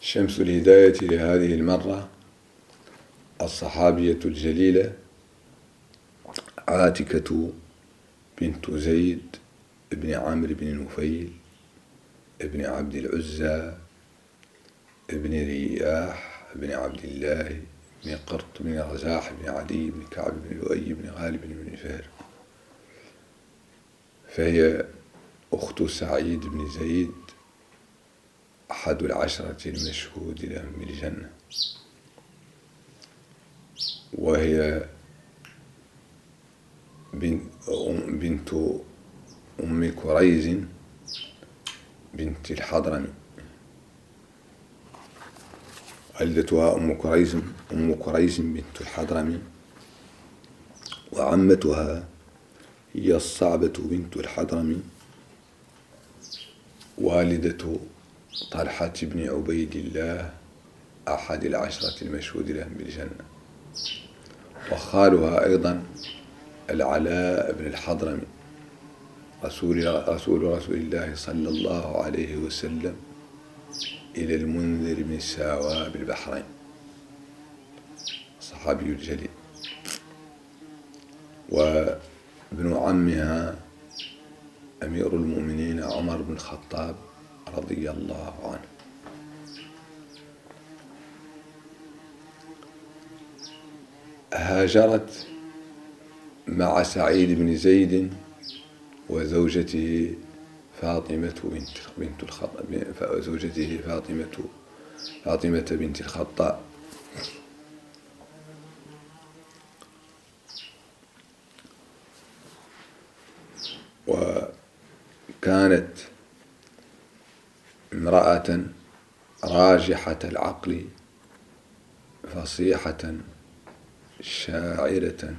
شمس الهداية لهذه المرة الصحابية الجليلة عاتكة بنت زيد بن عمرو بن نفيل ابن عبد العزى ابن رياح بن عبد الله بن قرط بن رزاح بن عدي بن كعب بن لؤي بن غالب بن فهر، فهي أخت سعيد بن زيد أحد العشرة المشهود لهم بالجنة، وهي بنت أم كريز بنت الحضرمي. والدتها أم كريز بنت الحضرمي، وعمتها هي الصعبة بنت الحضرمي والدة طلحة بن عبيد الله أحد العشرة المشهود لهم بالجنة، وخالها أيضا العلاء بن الحضرمي رسول الله صلى الله عليه وسلم إلى المنذر بن ساوى بالبحرين، صحابي الجليل. وابن عمها أمير المؤمنين عمر بن الخطاب رضي الله عنه. هاجرت مع سعيد بن زيد وزوجته فاطمة بنت الخطاب، وكانت امرأة راجحة العقل فصيحة شاعرة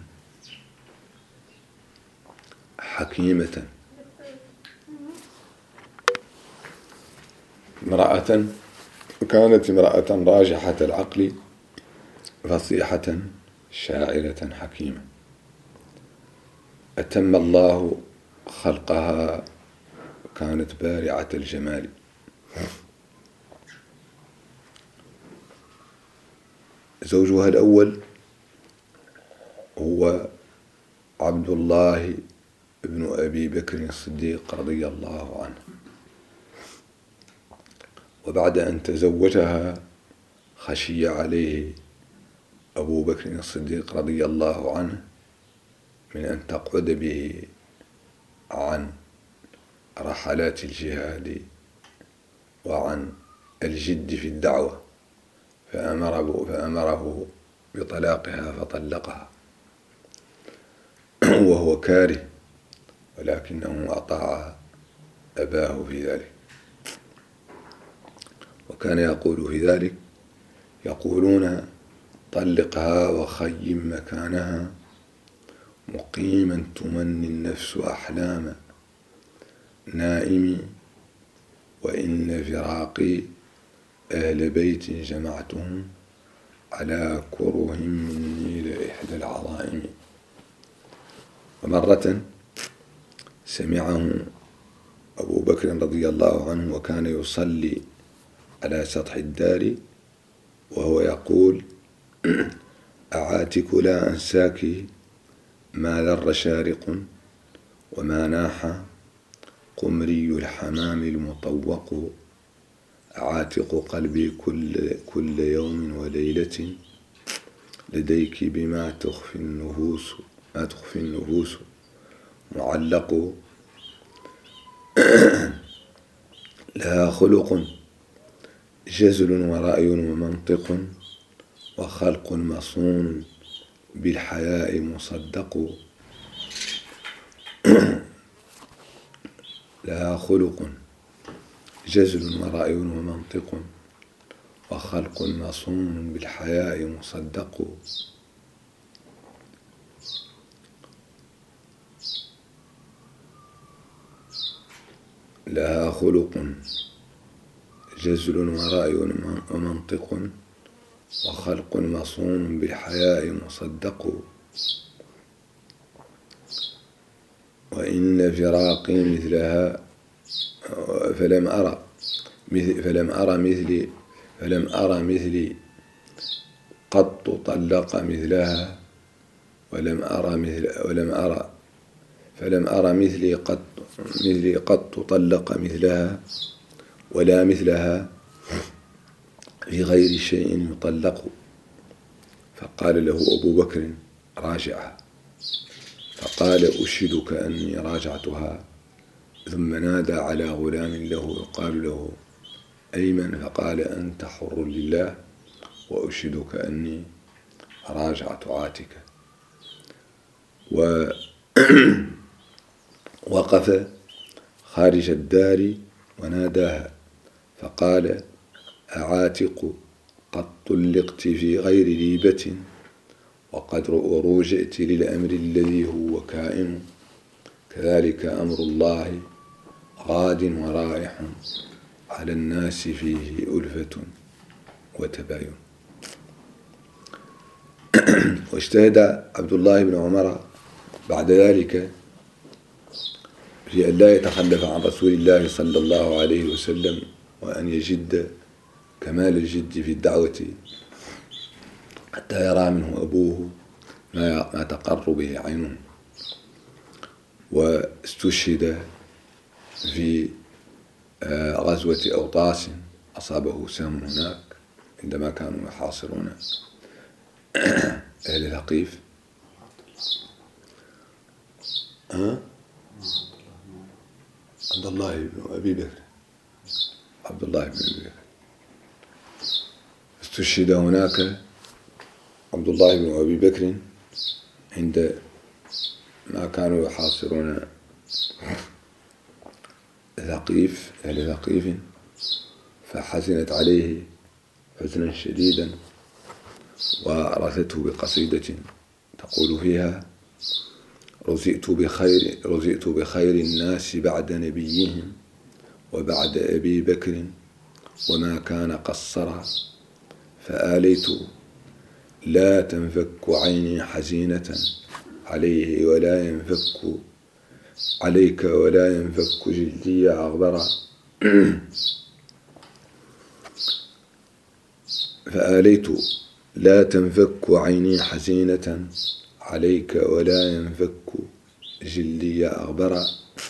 حكيمة، كانت امرأة راجحة العقل فصيحة شاعرة حكيمة، أتم الله خلقها، كانت بارعة الجمال. زوجها الأول هو عبد الله بن أبي بكر الصديق رضي الله عنه، وبعد أن تزوجها خشي عليه أبو بكر الصديق رضي الله عنه من أن تقعد به عن رحلات الجهاد وعن الجد في الدعوة، فأمره بطلاقها فطلقها وهو كاره، ولكنه أطاع أباه في ذلك. وكان يقول في ذلك: يقولون طلقها وخيم مكانها مقيما تمني النفس أحلام نائم، وإن فراقي أهل بيت جمعتهم على كره مني لإحدى العظائم. ومرة سمعه أبو بكر رضي الله عنه وكان يصلي على سطح الدار وهو يقول: أعاتك لا أنساك ما ذر شارق وما ناح قمري الحمام المطوق، أعاتق قلبي كل يوم وليلة لديك بما تخفي النفوس معلق، لها خلق جزل ورأي ومنطق وخلق مصون بالحياء مصدق، لها خلق جزل ورأي ومنطق وخلق مصون بالحياء مصدق، لها خلق جزل ورأي ومنطق وخلق مصون بالحياء مصدق، وإن فراقي مثلها فلم أرى مثل فلم أر مثلي قط طلق مثلها فلم أر مثلي قط طلق مثلها ولا مثلها في غير شيء يطلق. فقال له أبو بكر: راجعها. فقال: أشهدك أني راجعتها. ثم نادى على غلام له يقال له أيمن، فقال: أنت حر لله، وأشهدك أني راجعت عاتكة. ووقف خارج الدار وناداها فقال: أعاتق قد طلقت في غير ريبة، وقد رجعت للأمر الذي هو كائن، كذلك أمر الله غاد ورائح، على الناس فيه ألفة وتباين. واجتهد عبد الله بن عمر بعد ذلك في أن لا يتخلف عن رسول الله صلى الله عليه وسلم، وأن يجد كمال الجد في الدعوة حتى يرى منه أبوه ما تقر به عينه. واستشهد في غزوة أوطاس، أصابه سهم هناك عندما كانوا يحاصرون أهل ثقيف. عبد الله بن أبي بكر استشهد هناك عبد الله بن أبي بكر عند ما كانوا يحاصرون ثقيف، أهل ثقيف، فحزنت عليه حزنا شديدا، ورثته بقصيدة تقول فيها: رزئت بخير الناس بعد نبيهم، وبعد أبي بكر وما كان قصرا، فآليت لا تنفك عيني حزينة عليه عليك ولا ينفك جلدي أغبرا. فآليت لا تنفك عيني حزينة عليك ولا ينفك جلدي أغبرا.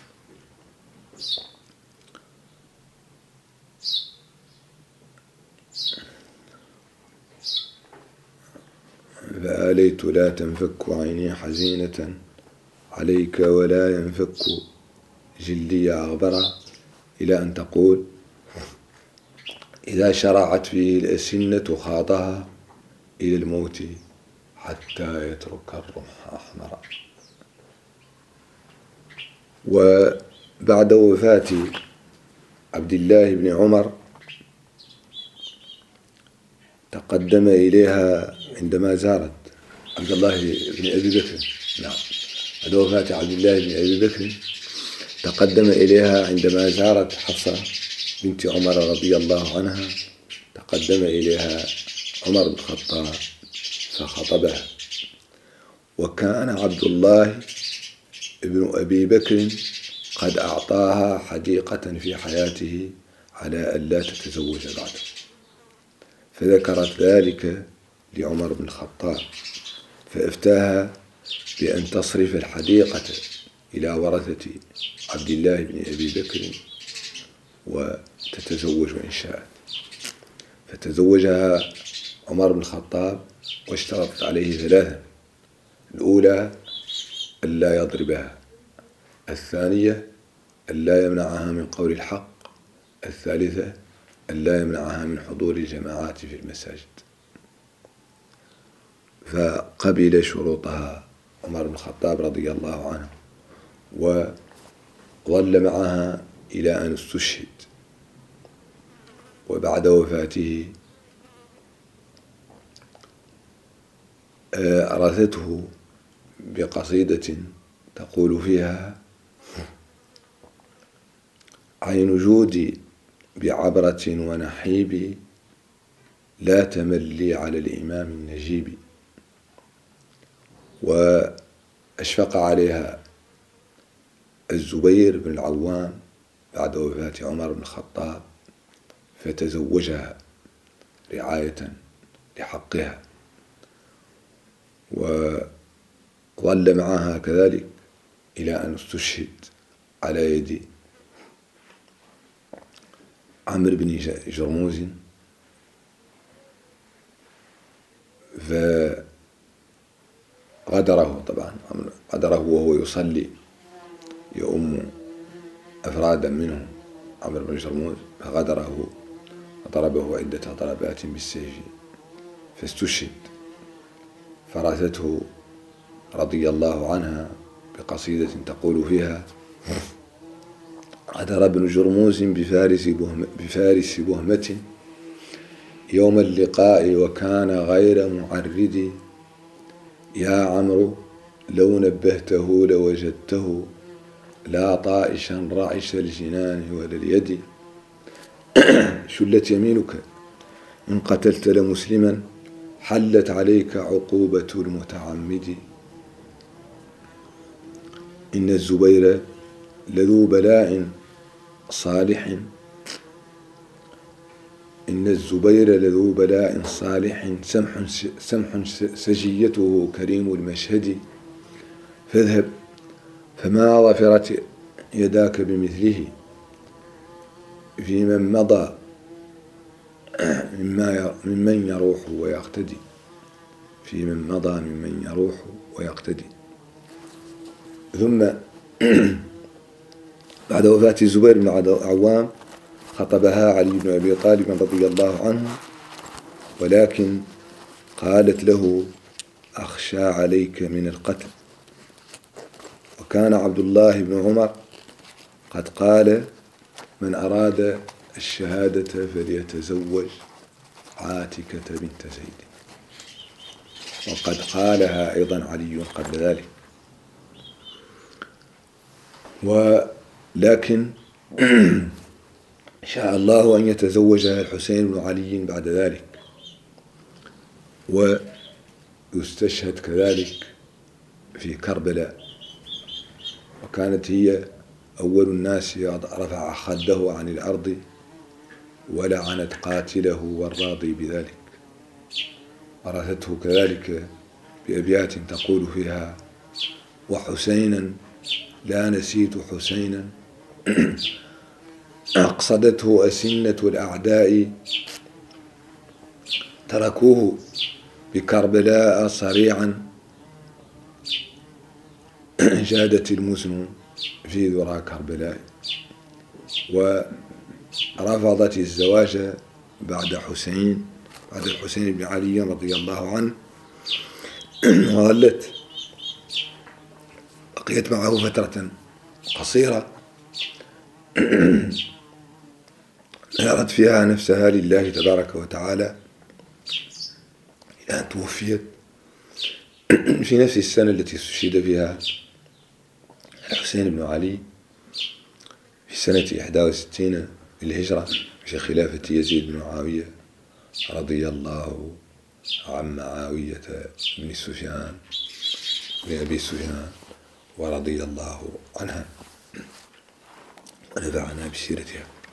فآليت لا تنفك عيني حزينة عليك ولا ينفك جلدي أغبرا، إلى أن تقول: إذا شرعت فيه الأسنة خاضها إلى الموت حتى يترك الرمح أحمرا. وبعد وفاة عبد الله بن عمر تقدم إليها عندما زارت عبد الله بن أبي بكر. نعم، بعد وفاة عبد الله بن أبي بكر تقدم إليها عندما زارت حفصة بنت عمر رضي الله عنها. تقدم إليها عمر بن الخطاب فخطبها. وكان عبد الله بن أبي بكر قد أعطاها حديقة في حياته على أن لا تتزوج بعده، فذكرت ذلك لعمر بن الخطاب، فأفتاها بأن تصرف الحديقة إلى ورثة عبد الله بن أبي بكر وتتزوج إن شاءت. فتزوجها عمر بن الخطاب، واشترطت عليه ثلاثة: الأولى ألا يضربها، الثانية ألا يمنعها من قول الحق، الثالثة ألا يمنعها من حضور الجماعات في المساجد. فقبل شروطها عمر بن الخطاب رضي الله عنه، وظل معها إلى أن استشهد. وبعد وفاته أرثته بقصيدة تقول فيها: عين جودي بعبرة ونحيب، لا تملي على الإمام النجيب. وأشفق عليها الزبير بن العوام بعد وفاة عمر بن الخطاب فتزوجها، رعاية لحقها، وظل معها كذلك إلى أن استشهد على يد عمرو بن جرموز. فغدره طبعا، غدره وهو يصلي يؤم أفرادا منهم عمرو بن جرموز، فغدره وضربه عدة ضربات بالسيف فاستشهد. فرثته رضي الله عنها بقصيدة تقول فيها: غدر ابن جرموز بفارس بهمة يوم اللقاء وكان غير معرد، يا عمرو لو نبهته لوجدته لا طائشا رعش الجنان ولا اليد. شلت يمينك إن قتلت لمسلما حلت عليك عقوبة المتعمد. إن الزبير لذو بلاء صالح، إن الزبير لذو بلاء صالح سمح سجيته كريم المشهد. فاذهب فما ظفرت يداك بمثله في من مضى ممن يروح ويقتدي، في من مضى ممن يروح ويقتدي. ثم بعد وفاة الزبير بن العوام خطبها علي بن أبي طالب رضي الله عنه، ولكن قالت له: أخشى عليك من القتل. وكان عبد الله بن عمر قد قال: من أراد الشهادة فليتزوج عاتكة بنت زيد. وقد قالها أيضا علي قبل ذلك. ولكن شاء الله أن يتزوجها الحسين بن علي بعد ذلك، ويستشهد كذلك في كربلاء. وكانت هي أول الناس رفع خده عن الأرض ولعنت قاتله والراضي بذلك. ورثته كذلك بأبيات تقول فيها: وحسينا لا نسيت حسينا أقصدته أسنة الأعداء، تركوه بكربلاء صريعا جادت المزن في ذرى كربلاء. ورفضت الزواج بعد الحسين بن علي رضي الله عنه، وظلت بقيت معه فترة قصيرة نارت فيها نفسها لله تبارك وتعالى إلى أن توفيت في نفس السنة التي استشهد فيها الحسين بن علي، في سنة 61 للهجرة، في خلافة يزيد بن معاوية رضي الله عن معاوية بن أبي سفيان ورضي الله عنها ونفعنا بسيرتها.